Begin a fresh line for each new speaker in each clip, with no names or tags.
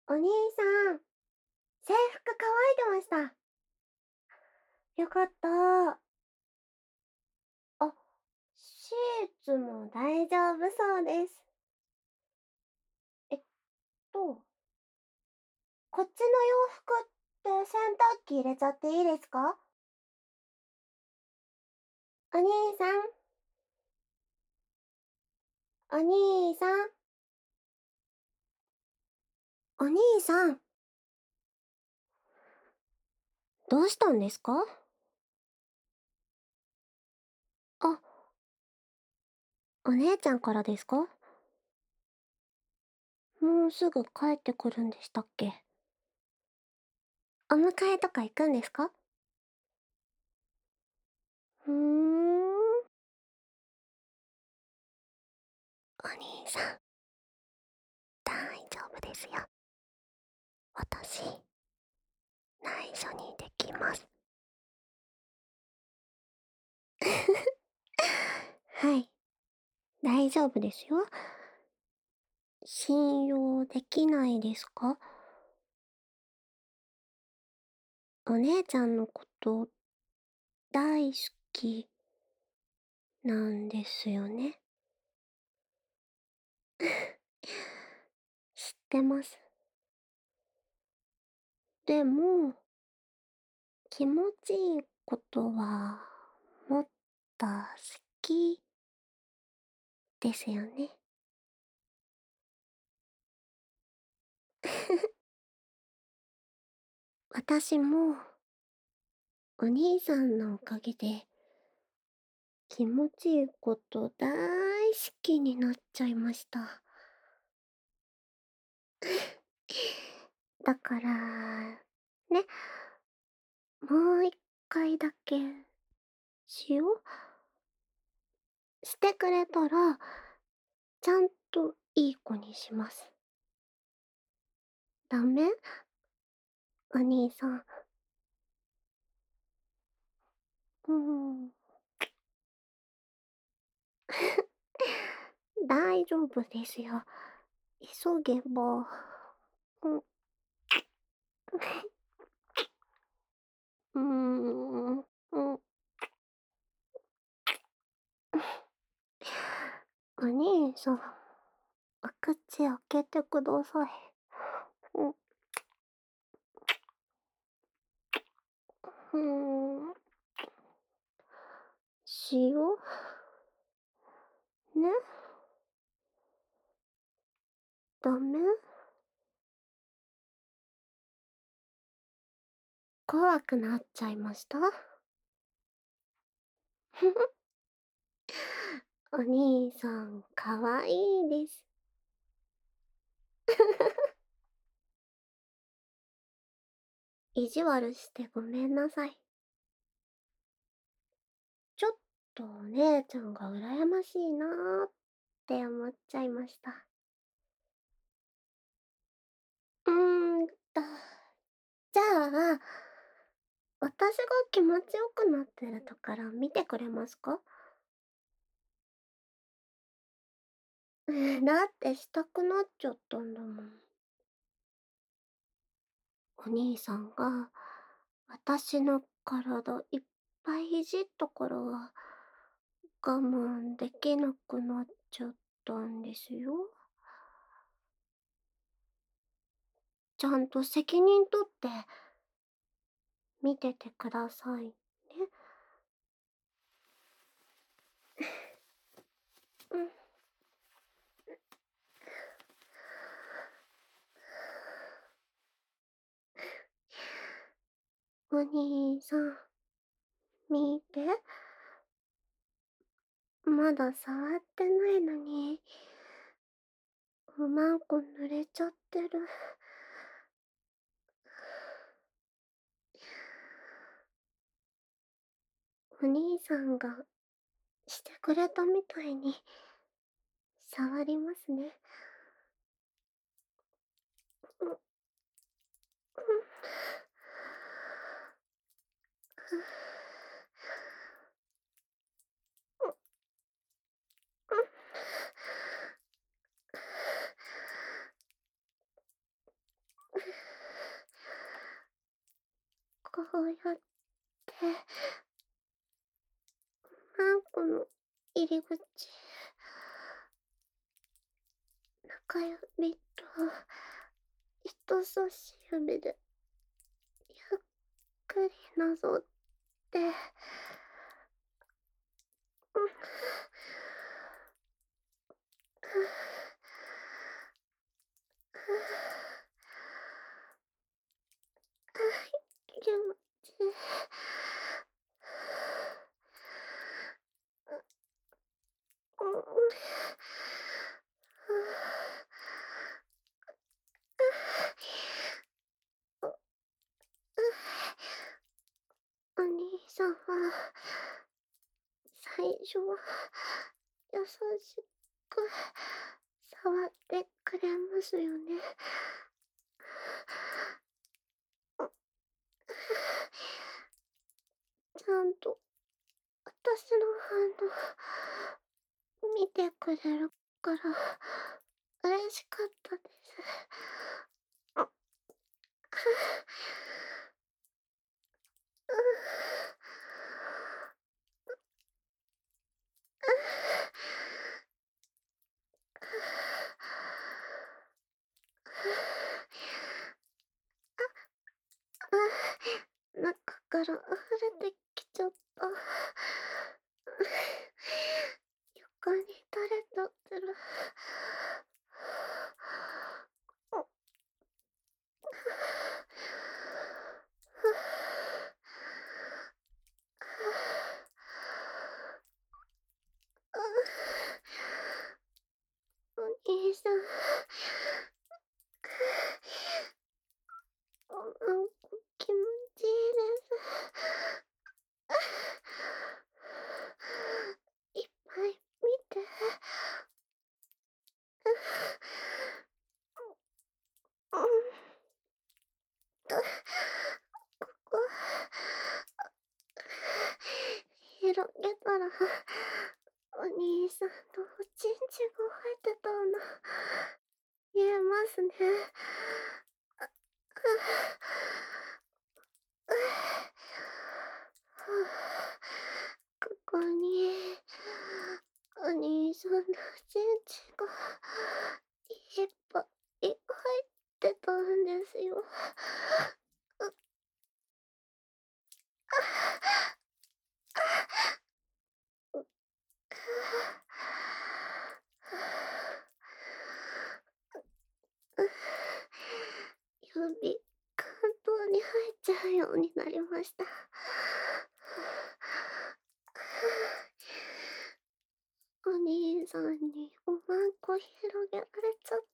お兄さん、制服乾いてました。よかった。あ、シーツも大丈夫そうです。えっと、こっちの洋服って洗濯機入れちゃっていいですか？お兄さん、お兄さん、お兄さん、どうしたんですか？あ、お姉ちゃんからですか？もうすぐ帰ってくるんでしたっけ？お迎えとか行くんですか？ふーん。お兄さん、大丈夫ですよ。私、内緒にできます。はい、大丈夫ですよ。信用できないですか？お姉ちゃんのこと大好きなんですよね。知ってます。でも、気持ちいいことはもっと好きですよね。私もお兄さんのおかげで気持ちいいこと大好きになっちゃいました。だから、ね、もう一回だけしよう。してくれたら、ちゃんといい子にします。ダメ？お兄さん。うーん。大丈夫ですよ。急げば。うん。うーん。うん。お兄さん、お口開けてください。うん。うーん。塩ね。ダメ？怖くなっちゃいました？お兄さん、かわいいです。意地悪してごめんなさい。ちょっとお姉ちゃんが羨ましいなーって思っちゃいました。うーんと、じゃあ、私が気持ちよくなってるところ見てくれますか？だってしたくなっちゃったんだもん。お兄さんが私の体いっぱいいじったから我慢できなくなっちゃったんですよ。ちゃんと責任取って見ててくださいね。うん。お兄さん、見て。まだ触ってないのに、おまんこ濡れちゃってる。お兄さんがしてくれたみたいに触りますね。うん、うん、 こうやって、マンコの入り口、中指と人差し指でゆっくりなぞって、気持ちいい。お兄さんは、最初は、優しく、触ってくれますよね。ちゃんと、私の反応、見てくれるから、嬉しかったです。中から溢れてきちゃった。床に垂れちゃってる。お兄さん、なんか気持ちいいです。いっぱい見て。うん。ここ、広げたら、お兄さんのおちんちんが入ってたんだ。見えますね。ここに、お兄さんのおちんちんがいっぱい入ってたんですよ。指、関東に入っちゃうようになりました。お兄さんにおまんこ広げられちゃった。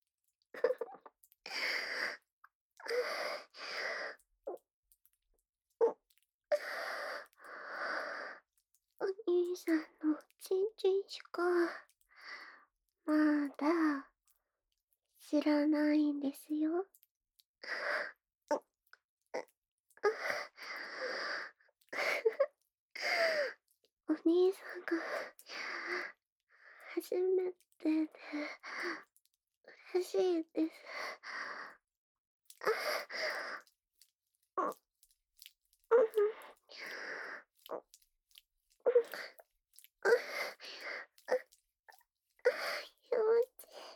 お兄さんのちんちんしか、まだ、知らないんですよ。お兄さんが、初めてで、嬉しいです。気持ちいい。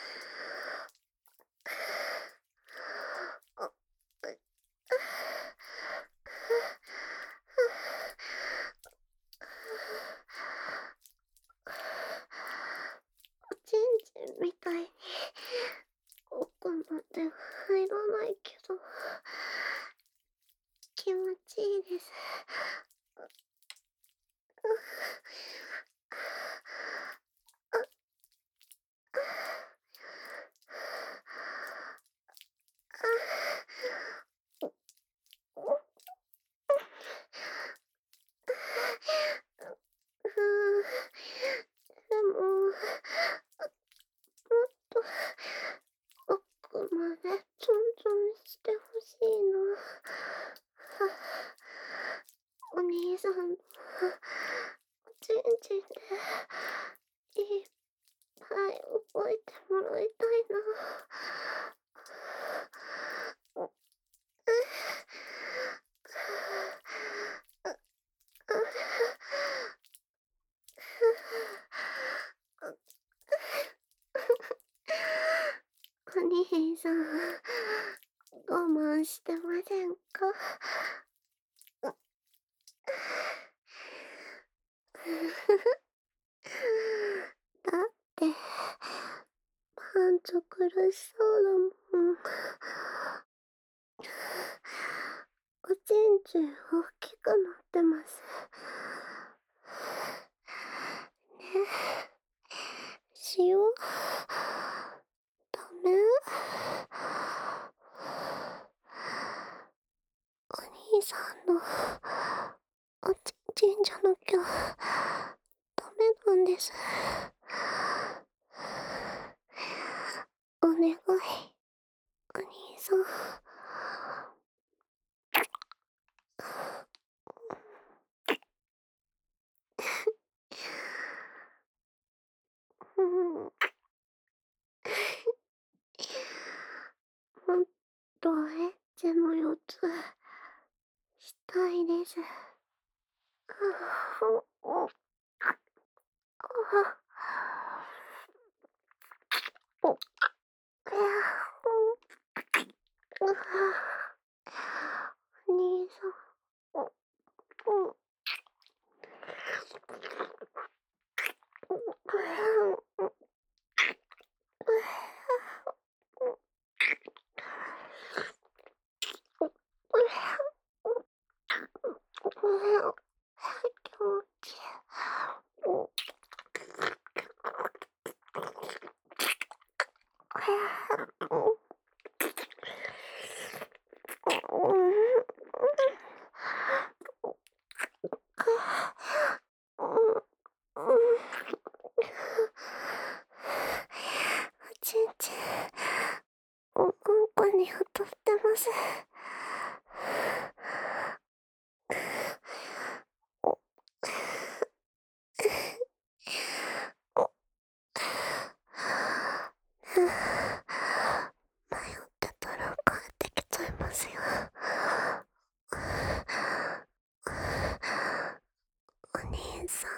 おちんちんみたいに奥まで入らないけど、気持ちいいです。でも、もっと奥までツンツンしてほしいな。お兄さんのおちんちんでいっぱい覚えてもらいたいな。 兄さん、我慢してませんか？だって、パンツ苦しそうだもん。おちんちん大きくなってます。ねえ、塩ダメ？お兄さんのおちんちんじゃなきゃダメなんです。お願い、お兄さん。うん。もっとエッチの4つしたいです。お兄さん。気持ちいい。おちんちん、おうんこに当たってます。迷ってたら帰ってきちゃいますよ。お兄さ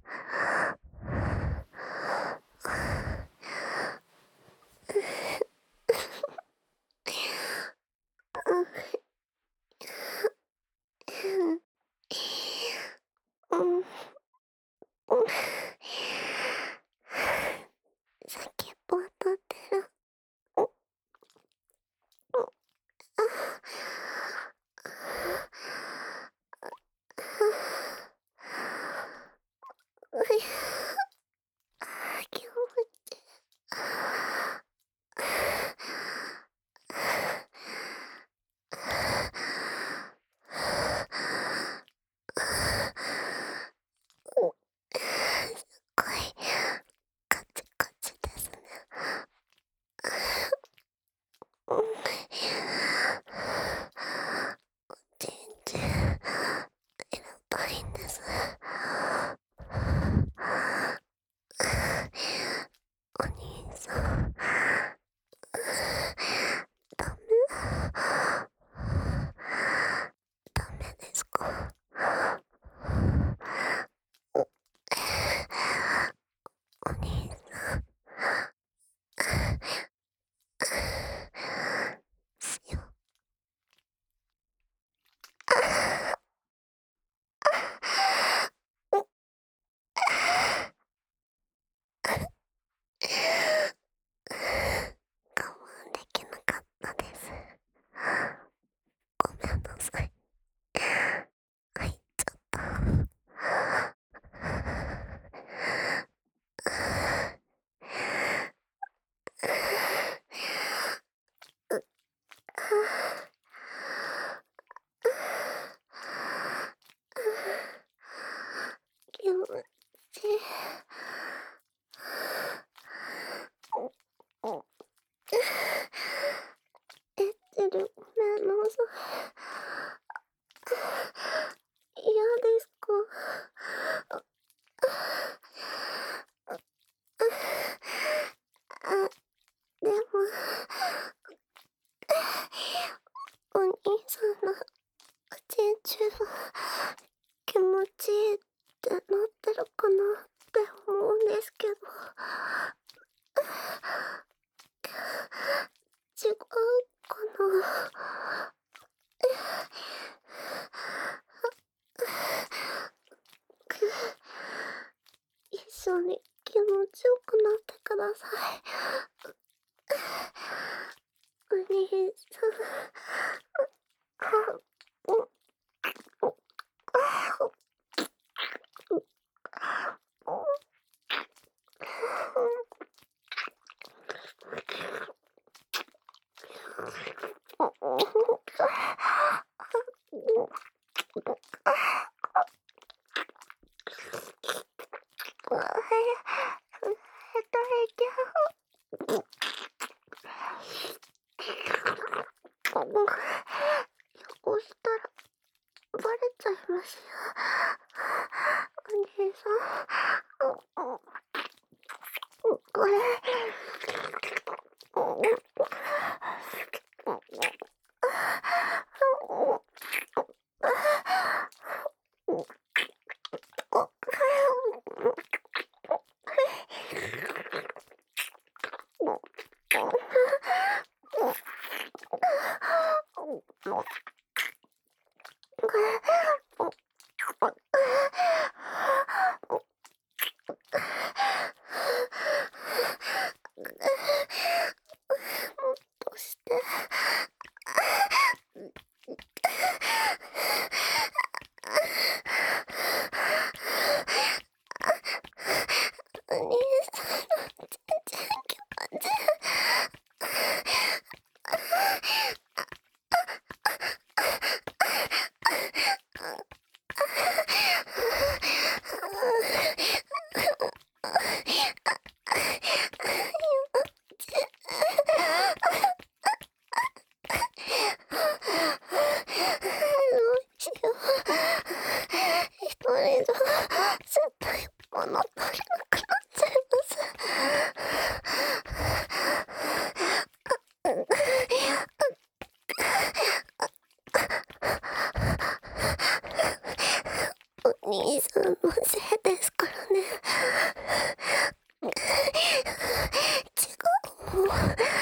ん。うん。うん。先っぽ当たってる。気持ちいい。すごいカチカチですね。うん。ちんちん入れたいんです。お兄さん、ダメ？ダメですか？お兄さん、しよう。我慢できなかったです。ごめんなさい。入っちゃった。気持ちいい。エッチでごめんなさい。嫌ですか？あ、でも、お兄さんのおちんちんは気持ちいいってなってるかなって思うんですけど、地獄ださい。お兄さん。こうしたらバレちゃいますよ。お兄さん。これ。どうして。お兄さんの全然気持ち。一人じゃ絶対物足りなくなっちゃいます。お兄さんのせいですからね。違うもん。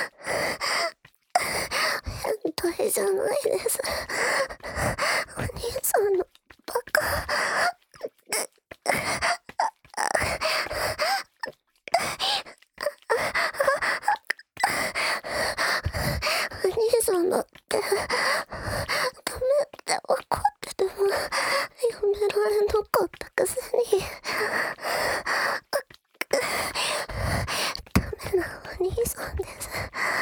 変態じゃないです。お兄さんのバカ。お兄さんだってダメって分かっててもやめられなかったくせに。ダメなお兄さんです。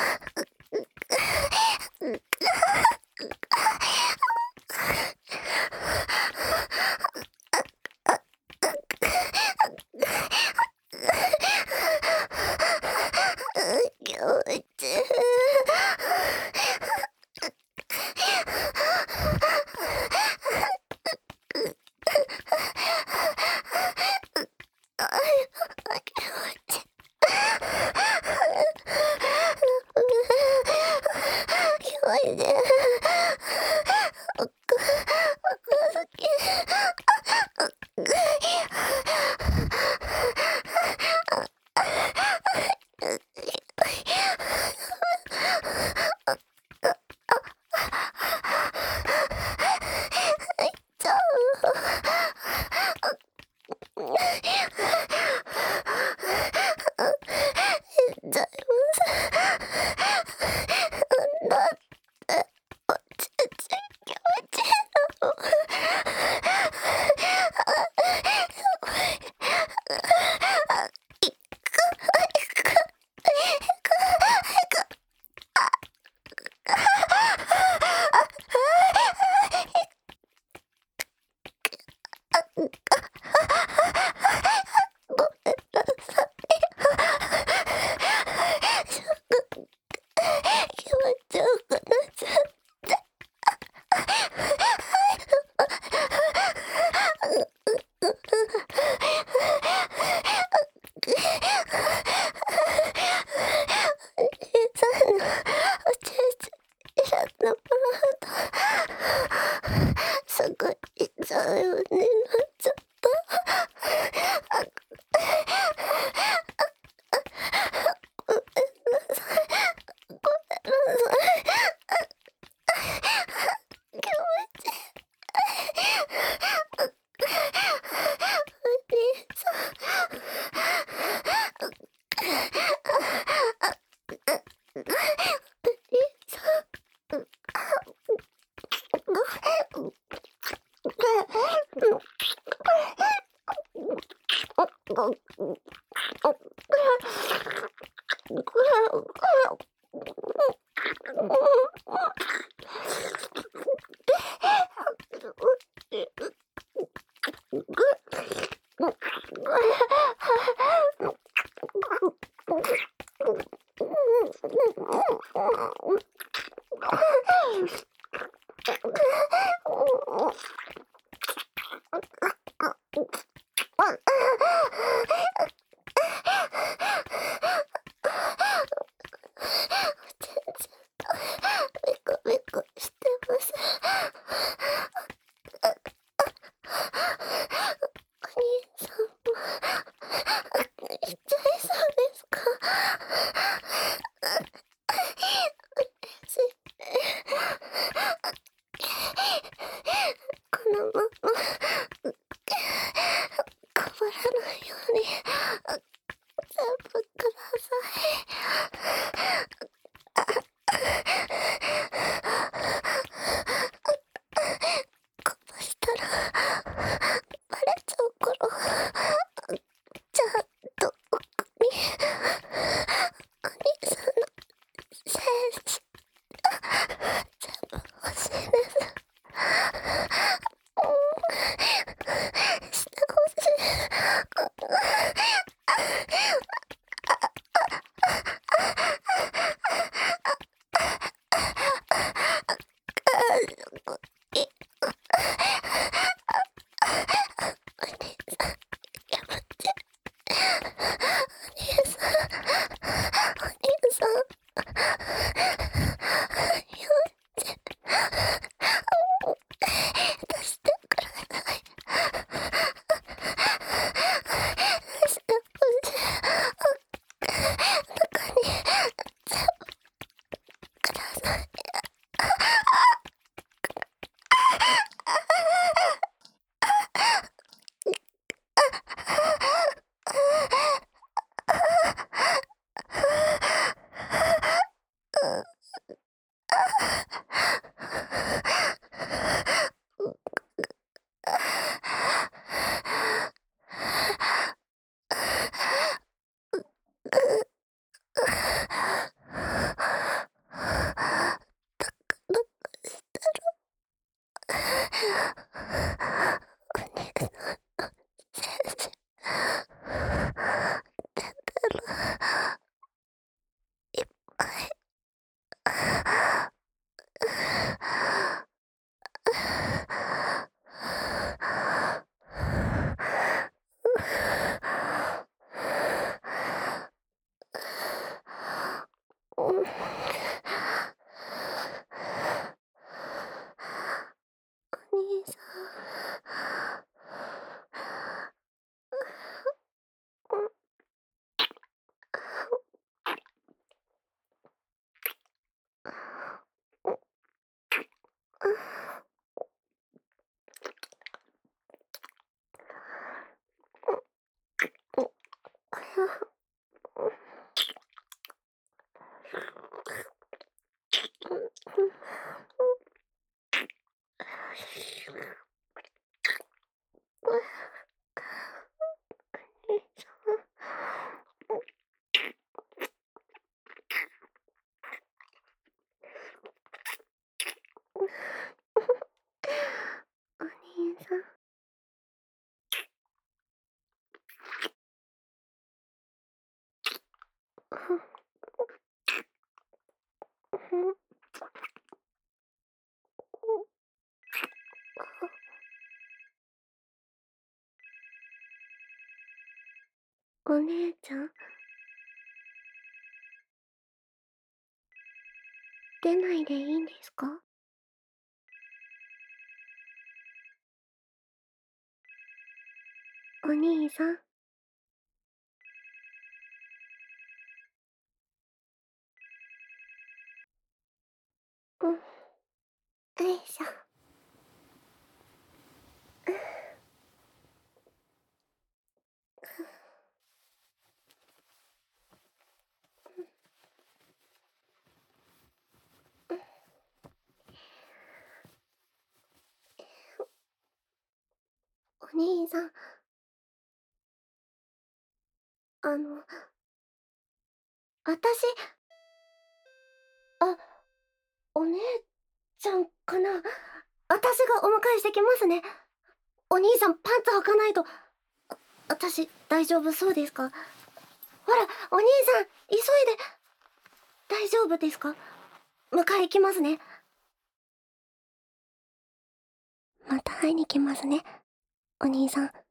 気持ち。 ベコベコしてます。お兄さんも行っちゃいそうですか？私このまま変わらないように全部ください。こぼしたらバレちゃうから、ちゃんと奥にお兄さんのセンス全部欲しいです。してほしい。お兄さん、やめて。お兄さん、お兄さん、やめて。出してくれない。出してほしい。中に全部ください。お兄さんの先生、出てる。いっぱい。うん。お兄さん。お兄さん。お姉ちゃん、出ないでいいんですか？お兄さん。うん。よいしょ。お兄さん、あの、 私、あ、お姉ちゃんかな。私がお迎えしてきますね。お兄さんパンツ履かないと。私大丈夫そうですか？ほら、お兄さん急いで。大丈夫ですか？迎え行きますね。また会いに来ますね、お兄さん。